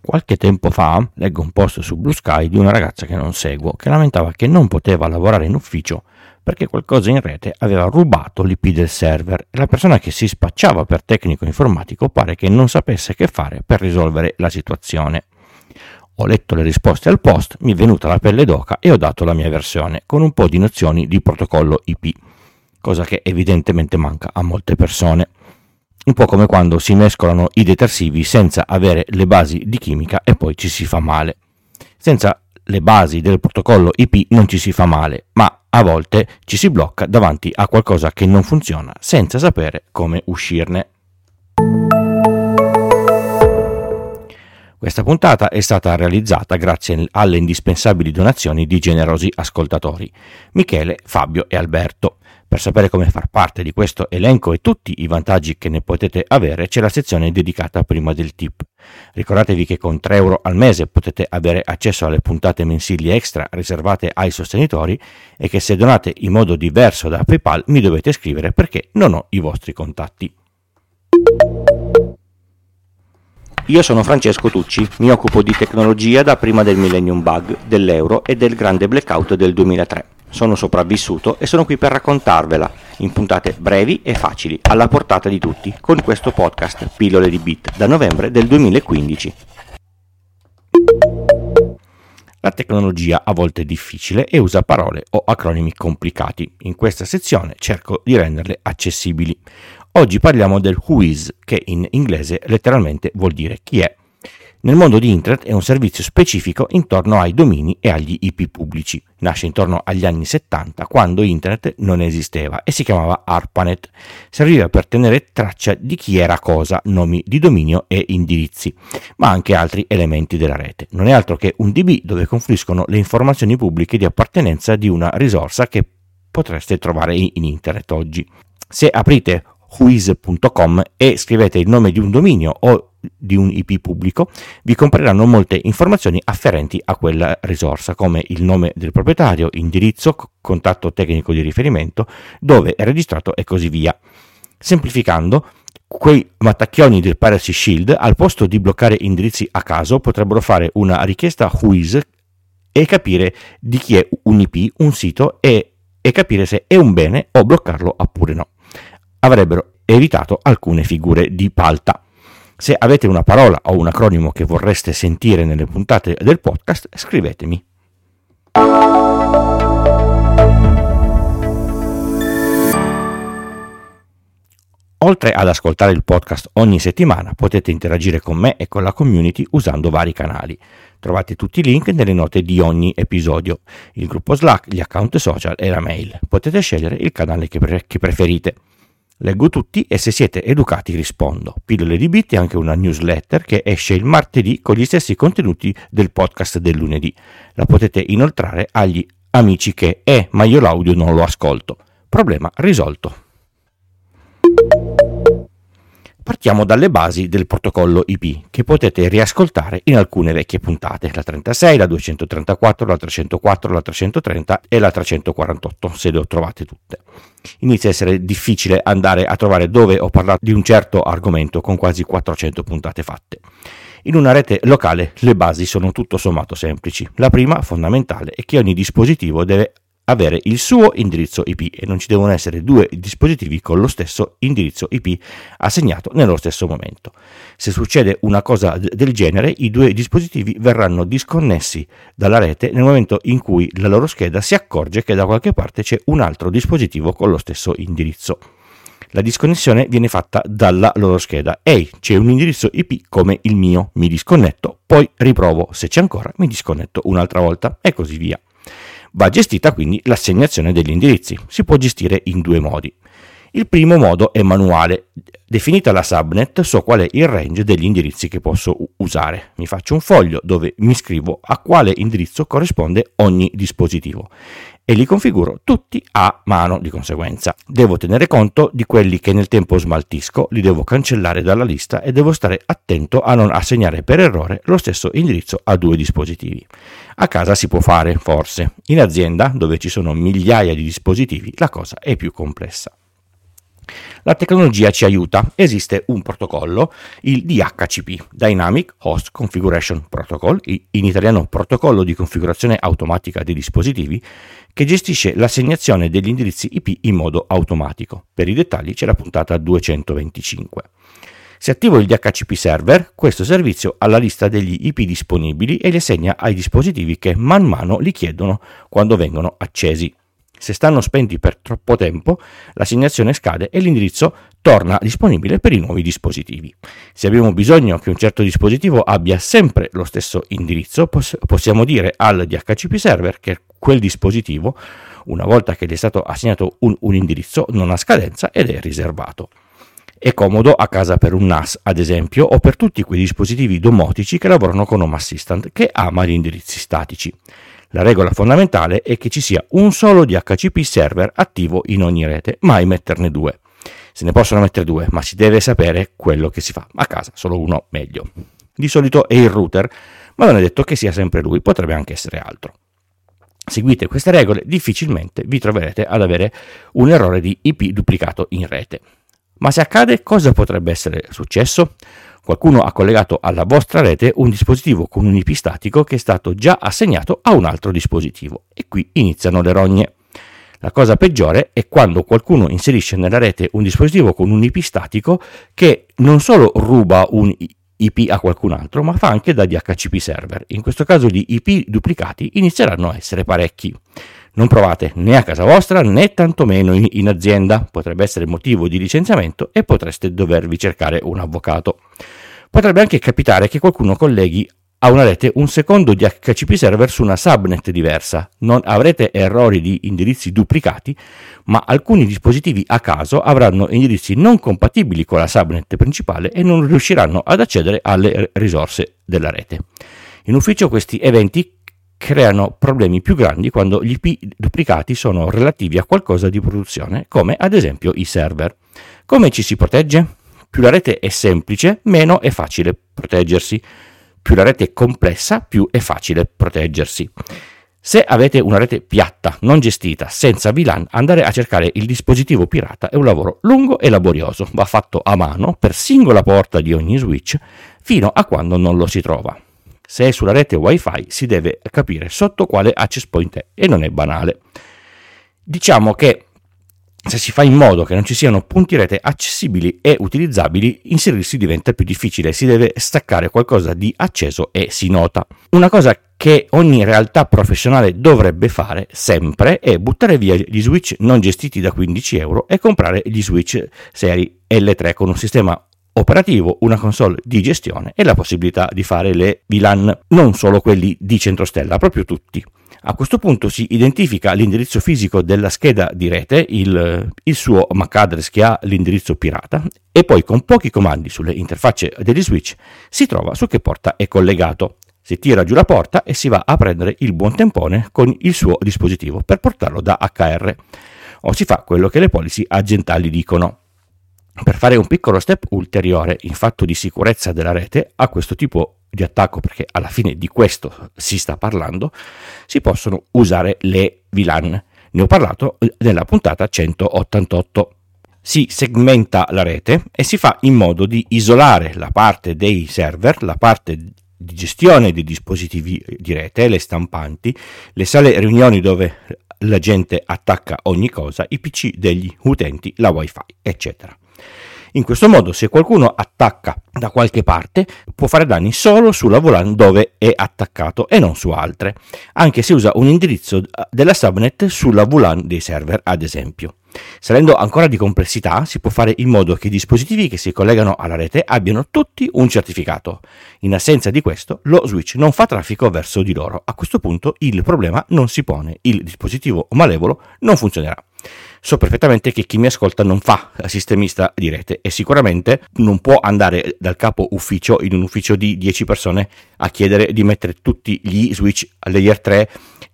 Qualche tempo fa leggo un post su Blue Sky di una ragazza che non seguo che lamentava che non poteva lavorare in ufficio perché qualcosa in rete aveva rubato l'IP del server e la persona che si spacciava per tecnico informatico pare che non sapesse che fare per risolvere la situazione. Ho letto le risposte al post, mi è venuta la pelle d'oca e ho dato la mia versione con un po' di nozioni di protocollo IP, cosa che evidentemente manca a molte persone. Un po' come quando si mescolano i detersivi senza avere le basi di chimica e poi ci si fa male. Senza le basi del protocollo IP non ci si fa male, ma a volte ci si blocca davanti a qualcosa che non funziona senza sapere come uscirne. Questa puntata è stata realizzata grazie alle indispensabili donazioni di generosi ascoltatori, Michele, Fabio e Alberto. Per sapere come far parte di questo elenco e tutti i vantaggi che ne potete avere c'è la sezione dedicata prima del tip. Ricordatevi che con 3 euro al mese potete avere accesso alle puntate mensili extra riservate ai sostenitori e che se donate in modo diverso da PayPal mi dovete scrivere perché non ho i vostri contatti. Io sono Francesco Tucci, mi occupo di tecnologia da prima del Millennium Bug, dell'euro e del grande blackout del 2003. Sono sopravvissuto e sono qui per raccontarvela, in puntate brevi e facili, alla portata di tutti, con questo podcast Pillole di Bit, da novembre del 2015. La tecnologia a volte è difficile e usa parole o acronimi complicati. In questa sezione cerco di renderle accessibili. Oggi parliamo del Whois, che in inglese letteralmente vuol dire chi è. Nel mondo di Internet è un servizio specifico intorno ai domini e agli IP pubblici. Nasce intorno agli anni 70, quando Internet non esisteva e si chiamava ARPANET. Serviva per tenere traccia di chi era cosa, nomi di dominio e indirizzi, ma anche altri elementi della rete. Non è altro che un DB dove confluiscono le informazioni pubbliche di appartenenza di una risorsa che potreste trovare in Internet oggi. Se aprite whois.com e scrivete il nome di un dominio o di un IP pubblico, vi compariranno molte informazioni afferenti a quella risorsa, come il nome del proprietario, indirizzo, contatto tecnico di riferimento, dove è registrato e così via. Semplificando, quei mattacchioni del Piracy Shield, al posto di bloccare indirizzi a caso, potrebbero fare una richiesta Whois e capire di chi è un IP, un sito e capire se è un bene o bloccarlo oppure no. Avrebbero evitato alcune figure di palta. Se avete una parola o un acronimo che vorreste sentire nelle puntate del podcast, scrivetemi. Oltre ad ascoltare il podcast ogni settimana, potete interagire con me e con la community usando vari canali. Trovate tutti i link nelle note di ogni episodio, il gruppo Slack, gli account social e la mail. Potete scegliere il canale che preferite. Leggo tutti e se siete educati rispondo. Pillole di Bit è anche una newsletter che esce il martedì con gli stessi contenuti del podcast del lunedì. La potete inoltrare agli amici che ma io l'audio non lo ascolto. Problema risolto. Partiamo dalle basi del protocollo IP, che potete riascoltare in alcune vecchie puntate, la 36, la 234, la 304, la 330 e la 348, se le ho trovate tutte. Inizia a essere difficile andare a trovare dove ho parlato di un certo argomento con quasi 400 puntate fatte. In una rete locale le basi sono tutto sommato semplici. La prima, fondamentale, è che ogni dispositivo deve avere il suo indirizzo IP e non ci devono essere 2 dispositivi con lo stesso indirizzo IP assegnato nello stesso momento. Se succede una cosa del genere, i 2 dispositivi verranno disconnessi dalla rete nel momento in cui la loro scheda si accorge che da qualche parte c'è un altro dispositivo con lo stesso indirizzo. La disconnessione viene fatta dalla loro scheda. C'è un indirizzo IP come il mio, mi disconnetto, poi riprovo, se c'è ancora mi disconnetto un'altra volta e così via. Va gestita quindi l'assegnazione degli indirizzi. Si può gestire in 2 modi. Il primo modo è manuale. Definita la subnet, so qual è il range degli indirizzi che posso usare. Mi faccio un foglio dove mi scrivo a quale indirizzo corrisponde ogni dispositivo e li configuro tutti a mano di conseguenza. Devo tenere conto di quelli che nel tempo smaltisco, li devo cancellare dalla lista e devo stare attento a non assegnare per errore lo stesso indirizzo a 2 dispositivi. A casa si può fare, forse. In azienda, dove ci sono migliaia di dispositivi, la cosa è più complessa. La tecnologia ci aiuta, esiste un protocollo, il DHCP, Dynamic Host Configuration Protocol, in italiano protocollo di configurazione automatica dei dispositivi, che gestisce l'assegnazione degli indirizzi IP in modo automatico. Per i dettagli c'è la puntata 225. Se attivo il DHCP server, questo servizio ha la lista degli IP disponibili e li assegna ai dispositivi che man mano li chiedono quando vengono accesi. Se stanno spenti per troppo tempo, l'assegnazione scade e l'indirizzo torna disponibile per i nuovi dispositivi. Se abbiamo bisogno che un certo dispositivo abbia sempre lo stesso indirizzo, possiamo dire al DHCP server che quel dispositivo, una volta che gli è stato assegnato un indirizzo, non ha scadenza ed è riservato. È comodo a casa per un NAS, ad esempio, o per tutti quei dispositivi domotici che lavorano con Home Assistant che ama gli indirizzi statici. La regola fondamentale è che ci sia un solo DHCP server attivo in ogni rete, mai metterne due. Se ne possono mettere due, ma si deve sapere quello che si fa. A casa solo uno meglio. Di solito è il router, ma non è detto che sia sempre lui, potrebbe anche essere altro. Seguite queste regole, difficilmente vi troverete ad avere un errore di IP duplicato in rete. Ma se accade, cosa potrebbe essere successo? Qualcuno ha collegato alla vostra rete un dispositivo con un IP statico che è stato già assegnato a un altro dispositivo e qui iniziano le rogne. La cosa peggiore è quando qualcuno inserisce nella rete un dispositivo con un IP statico che non solo ruba un IP a qualcun altro, ma fa anche da DHCP server. In questo caso gli IP duplicati inizieranno a essere parecchi. Non provate né a casa vostra né tantomeno in azienda, potrebbe essere motivo di licenziamento e potreste dovervi cercare un avvocato. Potrebbe anche capitare che qualcuno colleghi a una rete un secondo DHCP server su una subnet diversa. Non avrete errori di indirizzi duplicati, ma alcuni dispositivi a caso avranno indirizzi non compatibili con la subnet principale e non riusciranno ad accedere alle risorse della rete. In ufficio questi eventi creano problemi più grandi quando gli IP duplicati sono relativi a qualcosa di produzione, come ad esempio i server. Come ci si protegge? Più la rete è semplice, meno è facile proteggersi. Più la rete è complessa, più è facile proteggersi. Se avete una rete piatta, non gestita, senza VLAN, andare a cercare il dispositivo pirata è un lavoro lungo e laborioso. Va fatto a mano per singola porta di ogni switch fino a quando non lo si trova. Se è sulla rete Wi-Fi si deve capire sotto quale access point è e non è banale. Diciamo che se si fa in modo che non ci siano punti rete accessibili e utilizzabili, inserirsi diventa più difficile, si deve staccare qualcosa di acceso e si nota. Una cosa che ogni realtà professionale dovrebbe fare sempre è buttare via gli switch non gestiti da 15 euro e comprare gli switch seri L3 con un sistema operativo, una console di gestione e la possibilità di fare le VLAN, non solo quelli di centrostella, proprio tutti. A questo punto si identifica l'indirizzo fisico della scheda di rete, il suo MAC address che ha l'indirizzo pirata, e poi con pochi comandi sulle interfacce degli switch si trova su che porta è collegato. Si tira giù la porta e si va a prendere il buon tempone con il suo dispositivo per portarlo da HR, o si fa quello che le policy aziendali dicono. Per fare un piccolo step ulteriore in fatto di sicurezza della rete a questo tipo di attacco, perché alla fine di questo si sta parlando, si possono usare le VLAN. Ne ho parlato nella puntata 188. Si segmenta la rete e si fa in modo di isolare la parte dei server, la parte di gestione dei dispositivi di rete, le stampanti, le sale riunioni dove la gente attacca ogni cosa, i PC degli utenti, la Wi-Fi, eccetera. In questo modo, se qualcuno attacca da qualche parte, può fare danni solo sulla VLAN dove è attaccato e non su altre, anche se usa un indirizzo della subnet sulla VLAN dei server, ad esempio. Salendo ancora di complessità, si può fare in modo che i dispositivi che si collegano alla rete abbiano tutti un certificato. In assenza di questo, lo switch non fa traffico verso di loro. A questo punto il problema non si pone, il dispositivo malevolo non funzionerà. So perfettamente che chi mi ascolta non fa sistemista di rete e sicuramente non può andare dal capo ufficio in un ufficio di 10 persone a chiedere di mettere tutti gli switch layer 3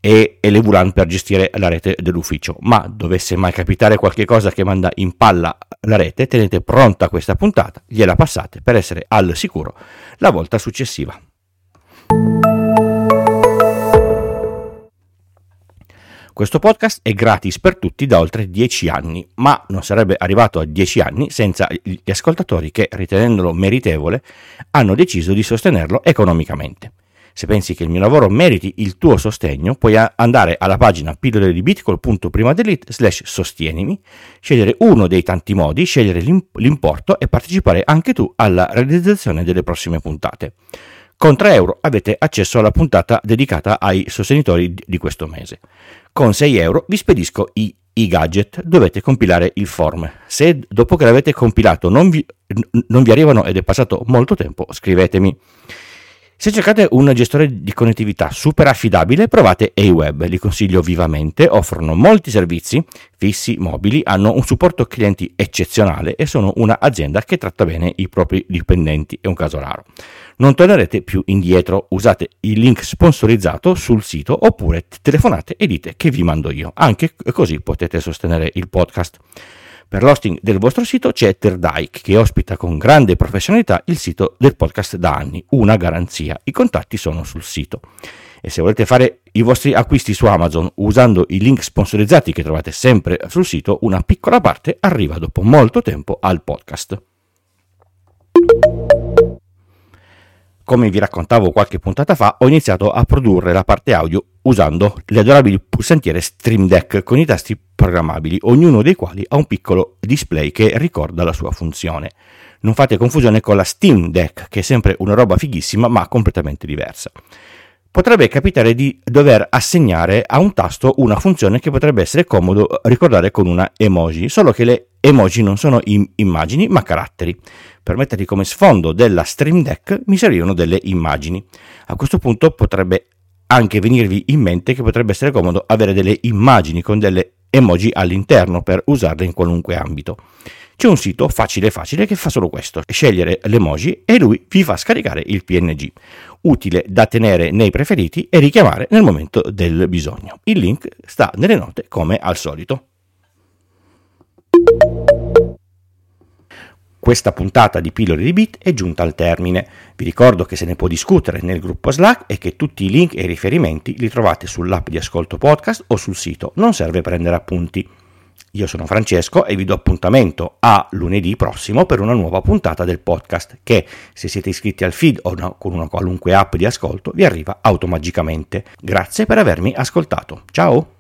e le VLAN per gestire la rete dell'ufficio. Ma dovesse mai capitare qualche cosa che manda in palla la rete, tenete pronta questa puntata, gliela passate per essere al sicuro la volta successiva. Questo podcast è gratis per tutti da oltre 10 anni, ma non sarebbe arrivato a 10 anni senza gli ascoltatori che, ritenendolo meritevole, hanno deciso di sostenerlo economicamente. Se pensi che il mio lavoro meriti il tuo sostegno, puoi andare alla pagina pillole di bit col punto prima delete/sostienimi, scegliere uno dei tanti modi, scegliere l'importo e partecipare anche tu alla realizzazione delle prossime puntate. Con 3 euro avete accesso alla puntata dedicata ai sostenitori di questo mese. Con 6 euro vi spedisco i gadget, dovete compilare il form. Se dopo che l'avete compilato non vi arrivano ed è passato molto tempo, scrivetemi. Se cercate un gestore di connettività super affidabile, provate Aweb, li consiglio vivamente, offrono molti servizi fissi, mobili, hanno un supporto clienti eccezionale e sono un'azienda che tratta bene i propri dipendenti, è un caso raro. Non tornerete più indietro, usate il link sponsorizzato sul sito oppure telefonate e dite che vi mando io, anche così potete sostenere il podcast. Per l'hosting del vostro sito c'è Terdike, che ospita con grande professionalità il sito del podcast da anni, una garanzia. I contatti sono sul sito. E se volete fare i vostri acquisti su Amazon usando i link sponsorizzati che trovate sempre sul sito, una piccola parte arriva dopo molto tempo al podcast. Come vi raccontavo qualche puntata fa, ho iniziato a produrre la parte audio usando le adorabili pulsantiere Stream Deck con i tasti programmabili, ognuno dei quali ha un piccolo display che ricorda la sua funzione. Non fate confusione con la Steam Deck, che è sempre una roba fighissima ma completamente diversa. Potrebbe capitare di dover assegnare a un tasto una funzione che potrebbe essere comodo ricordare con una emoji, solo che le emoji non sono immagini ma caratteri. Per metterli come sfondo della Stream Deck mi servivano delle immagini. A questo punto potrebbe anche venirvi in mente che potrebbe essere comodo avere delle immagini con delle emoji all'interno per usarle in qualunque ambito. C'è un sito facile che fa solo questo, scegliere l'emoji e lui vi fa scaricare il PNG, utile da tenere nei preferiti e richiamare nel momento del bisogno. Il link sta nelle note come al solito. Questa puntata di Pillole di Bit è giunta al termine. Vi ricordo che se ne può discutere nel gruppo Slack e che tutti i link e i riferimenti li trovate sull'app di ascolto podcast o sul sito, non serve prendere appunti. Io sono Francesco e vi do appuntamento a lunedì prossimo per una nuova puntata del podcast che, se siete iscritti al feed o con una qualunque app di ascolto, vi arriva automaticamente. Grazie per avermi ascoltato. Ciao!